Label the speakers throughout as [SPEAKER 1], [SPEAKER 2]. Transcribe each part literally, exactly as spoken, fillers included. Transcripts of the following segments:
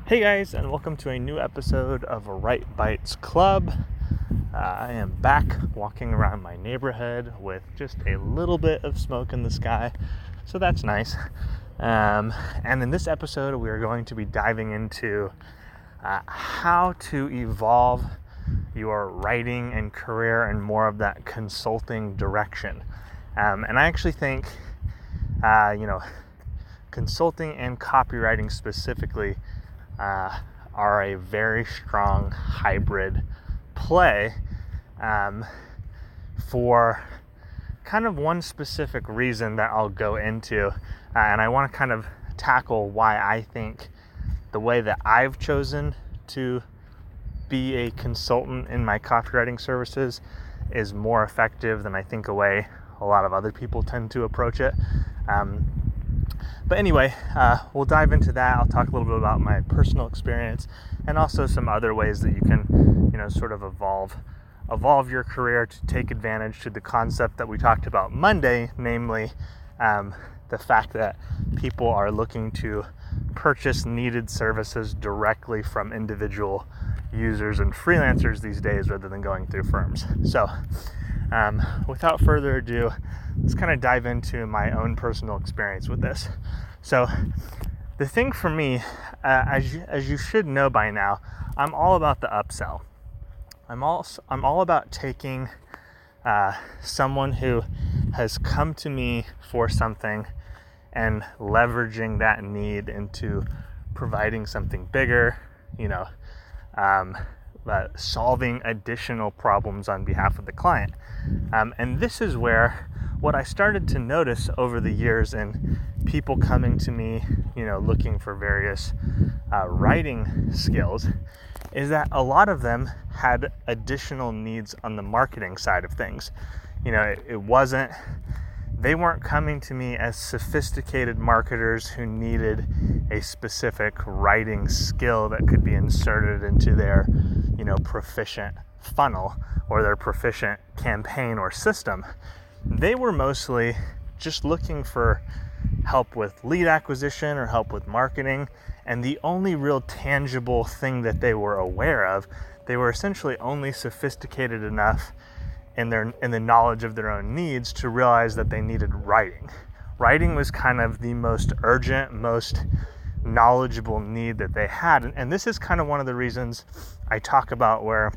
[SPEAKER 1] Hey guys, and welcome to a new episode of Right Bites Club. Uh, I am back walking around my neighborhood with just a little bit of smoke in the sky, so that's nice. Um, and in this episode, we are going to be diving into uh, how to evolve your writing and career in more of that consulting direction. Um, and I actually think, uh, you know, consulting and copywriting specifically Uh, are a very strong hybrid play um, for kind of one specific reason that I'll go into. Uh, and I want to kind of tackle why I think the way that I've chosen to be a consultant in my copywriting services is more effective than I think a way a lot of other people tend to approach it. Um, But anyway, uh, we'll dive into that. I'll talk a little bit about my personal experience and also some other ways that you can, you know, sort of evolve, evolve your career to take advantage to the concept that we talked about Monday, namely um, the fact that people are looking to purchase needed services directly from individual users and freelancers these days rather than going through firms. So um, without further ado, let's kind of dive into my own personal experience with this. So the thing for me, uh, as you, as you should know by now, I'm all about the upsell. I'm all, I'm all about taking uh, someone who has come to me for something and leveraging that need into providing something bigger, you know, um, uh, solving additional problems on behalf of the client. Um, and this is where what I started to notice over the years in people coming to me, you know, looking for various uh, writing skills, is that a lot of them had additional needs on the marketing side of things. You know, it, it wasn't, they weren't coming to me as sophisticated marketers who needed a specific writing skill that could be inserted into their, you know, proficient funnel or their proficient campaign or system. They were mostly just looking for help with lead acquisition or help with marketing, and the only real tangible thing that they were aware of, they were essentially only sophisticated enough in their in the knowledge of their own needs to realize that they needed writing. Writing was kind of the most urgent, most knowledgeable need that they had, and, and this is kind of one of the reasons I talk about where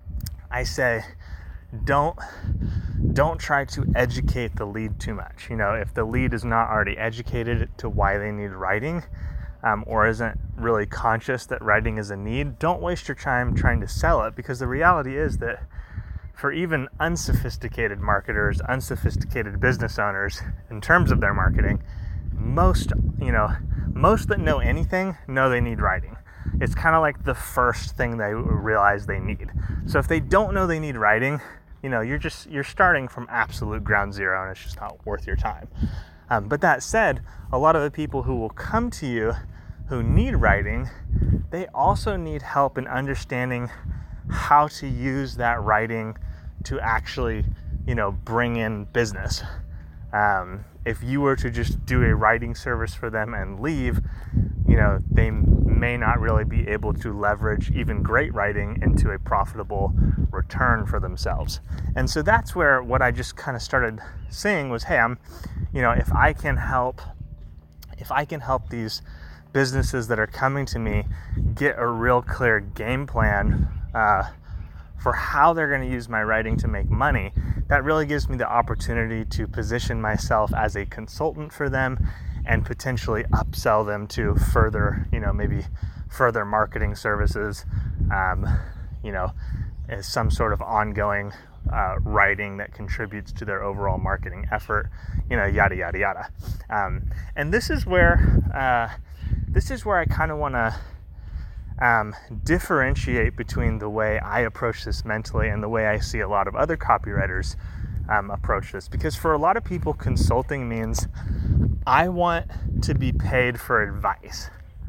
[SPEAKER 1] I say, don't don't try to educate the lead too much. You know, if the lead is not already educated to why they need writing, um, or isn't really conscious that writing is a need, don't waste your time trying to sell it, because the reality is that for even unsophisticated marketers, unsophisticated business owners, in terms of their marketing, most, you know, most that know anything know they need writing. It's kind of like the first thing they realize they need. So if they don't know they need writing, you know, you're just, you're starting from absolute ground zero, and it's just not worth your time. Um, but that said, a lot of the people who will come to you who need writing, they also need help in understanding how to use that writing to actually, you know, bring in business. Um, if you were to just do a writing service for them and leave, you know, they may not really be able to leverage even great writing into a profitable return for themselves. And so that's where what I just kind of started saying was, hey, I'm, you know, if I can help, if I can help these businesses that are coming to me get a real clear game plan uh, for how they're going to use my writing to make money, that really gives me the opportunity to position myself as a consultant for them and potentially upsell them to further, you know, maybe further marketing services, um, you know, as some sort of ongoing uh, writing that contributes to their overall marketing effort, you know, yada, yada, yada. Um, and this is where, uh, this is where I kind of want to um, differentiate between the way I approach this mentally and the way I see a lot of other copywriters um, approach this. Because for a lot of people, consulting means I want to be paid for advice.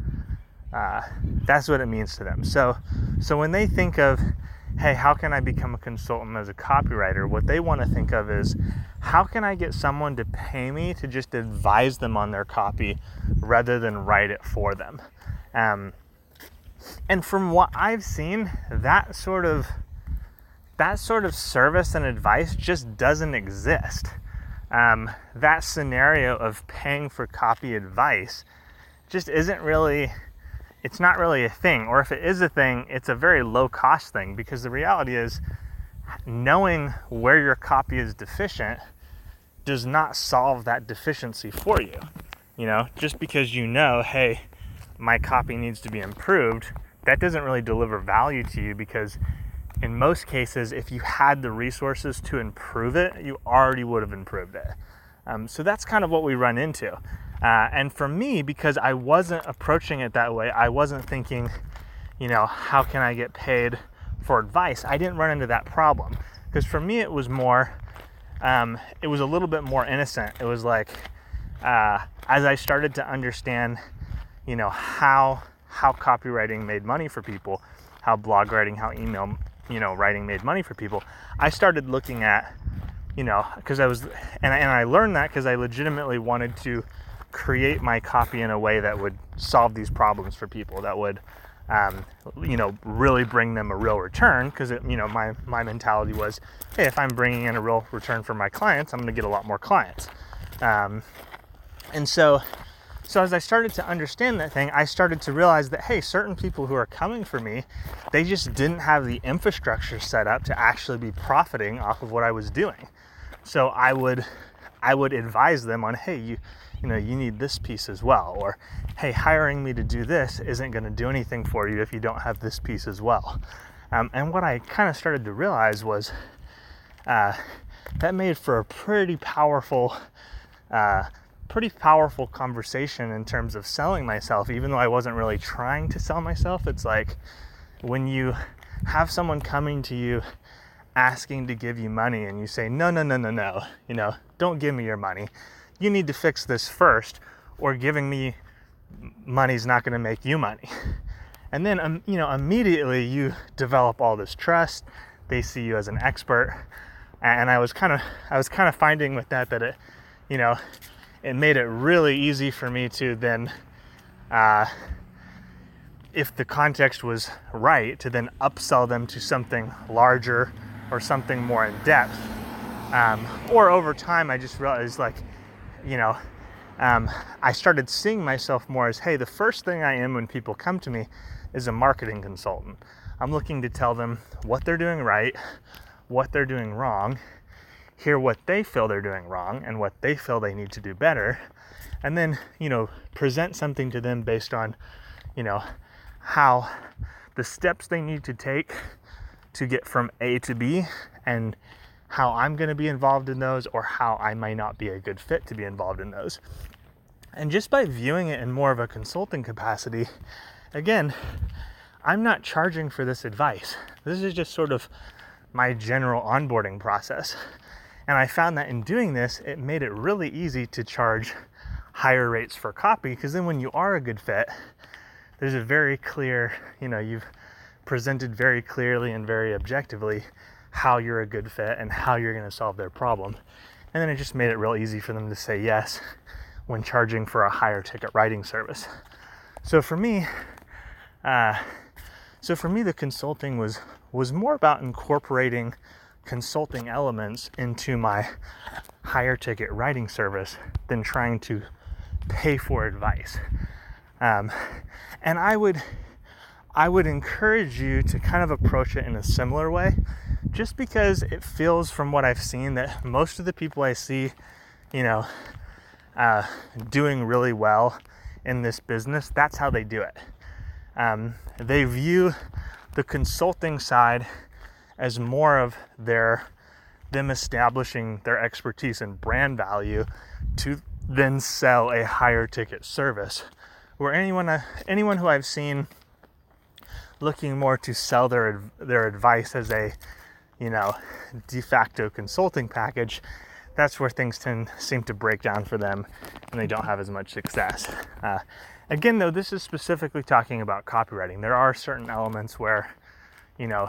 [SPEAKER 1] Uh, that's what it means to them. So, so when they think of, hey, how can I become a consultant as a copywriter? What they want to think of is, how can I get someone to pay me to just advise them on their copy rather than write it for them? Um, And from what I've seen, that sort of that sort of service and advice just doesn't exist. Um, that scenario of paying for copy advice just isn't really, it's not really a thing. Or if it is a thing, it's a very low cost thing, because the reality is knowing where your copy is deficient does not solve that deficiency for you. You know, just because you know, hey, my copy needs to be improved, that doesn't really deliver value to you, because in most cases, if you had the resources to improve it, you already would have improved it. Um, so that's kind of what we run into. Uh, and for me, because I wasn't approaching it that way, I wasn't thinking, you know, how can I get paid for advice? I didn't run into that problem. Because for me, it was more, um, it was a little bit more innocent. It was like, uh, as I started to understand, you know, how how copywriting made money for people, how blog writing, how email, you know, writing made money for people, I started looking at, you know, because I was, and, and I learned that because I legitimately wanted to create my copy in a way that would solve these problems for people, that would, um, you know, really bring them a real return. Because, you know, my, my mentality was, hey, if I'm bringing in a real return for my clients, I'm going to get a lot more clients. Um, and so, So as I started to understand that thing, I started to realize that, hey, certain people who are coming for me, they just didn't have the infrastructure set up to actually be profiting off of what I was doing. So I would, I would advise them on, hey, you, you know, you need this piece as well, or hey, hiring me to do this isn't going to do anything for you if you don't have this piece as well. Um, and what I kind of started to realize was uh, that made for a pretty powerful. Uh, pretty powerful conversation in terms of selling myself, even though I wasn't really trying to sell myself. It's like when you have someone coming to you asking to give you money and you say, no, no, no, no, no, you know, don't give me your money. You need to fix this first, or giving me money's not going to make you money. And then, um, you know, immediately you develop all this trust. They see you as an expert. And I was kind of, I was kind of finding with that, that it, you know, it made it really easy for me to then, uh, if the context was right, to then upsell them to something larger or something more in depth. Um, or over time, I just realized, like, you know, um, I started seeing myself more as, hey, the first thing I am when people come to me is a marketing consultant. I'm looking to tell them what they're doing right, what they're doing wrong, hear what they feel they're doing wrong and what they feel they need to do better, and then, you know, present something to them based on, you know, how the steps they need to take to get from A to B, and how I'm going to be involved in those, or how I might not be a good fit to be involved in those. And just by viewing it in more of a consulting capacity, again, I'm not charging for this advice. This is just sort of my general onboarding process. And I found that in doing this, it made it really easy to charge higher rates for copy, because then when you are a good fit, there's a very clear, you know, you've presented very clearly and very objectively how you're a good fit and how you're going to solve their problem. And then it just made it real easy for them to say yes when charging for a higher ticket writing service. So for me, uh, so for me, the consulting was was more about incorporating consulting elements into my higher ticket writing service than trying to pay for advice. Um, and I would, I would encourage you to kind of approach it in a similar way, just because it feels, from what I've seen, that most of the people I see, you know, uh, doing really well in this business, that's how they do it. Um, they view the consulting side as more of their them establishing their expertise and brand value to then sell a higher ticket service. Where anyone uh, anyone who I've seen looking more to sell their their advice as a, you know, de facto consulting package, that's where things tend seem to break down for them, and they don't have as much success. Uh, again, though, this is specifically talking about copywriting. There are certain elements where, you know,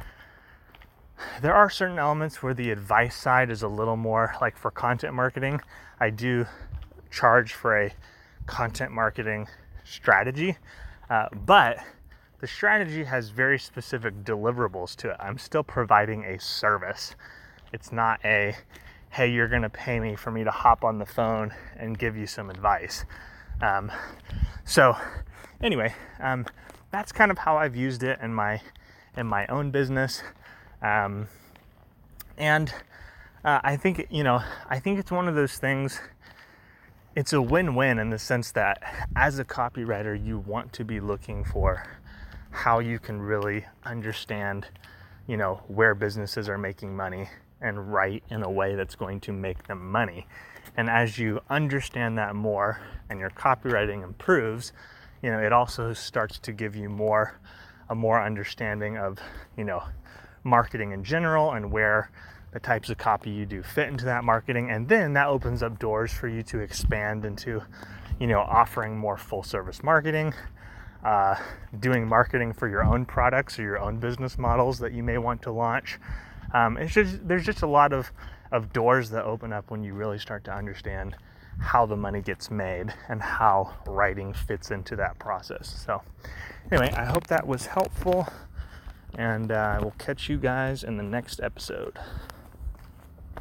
[SPEAKER 1] there are certain elements where the advice side is a little more, like for content marketing, I do charge for a content marketing strategy, uh, but the strategy has very specific deliverables to it. I'm still providing a service. It's not a, hey, you're going to pay me for me to hop on the phone and give you some advice. Um, so anyway, um, that's kind of how I've used it in my in my own business. Um, and uh, I think, you know, I think it's one of those things, it's a win-win in the sense that as a copywriter, you want to be looking for how you can really understand, you know, where businesses are making money and write in a way that's going to make them money. And as you understand that more and your copywriting improves, you know, it also starts to give you more, a more understanding of, you know, marketing in general and where the types of copy you do fit into that marketing. And then that opens up doors for you to expand into, you know, offering more full service marketing, uh, doing marketing for your own products or your own business models that you may want to launch. Um, it's just, there's just a lot of, of doors that open up when you really start to understand how the money gets made and how writing fits into that process. So anyway, I hope that was helpful, and uh, I will catch you guys in the next episode.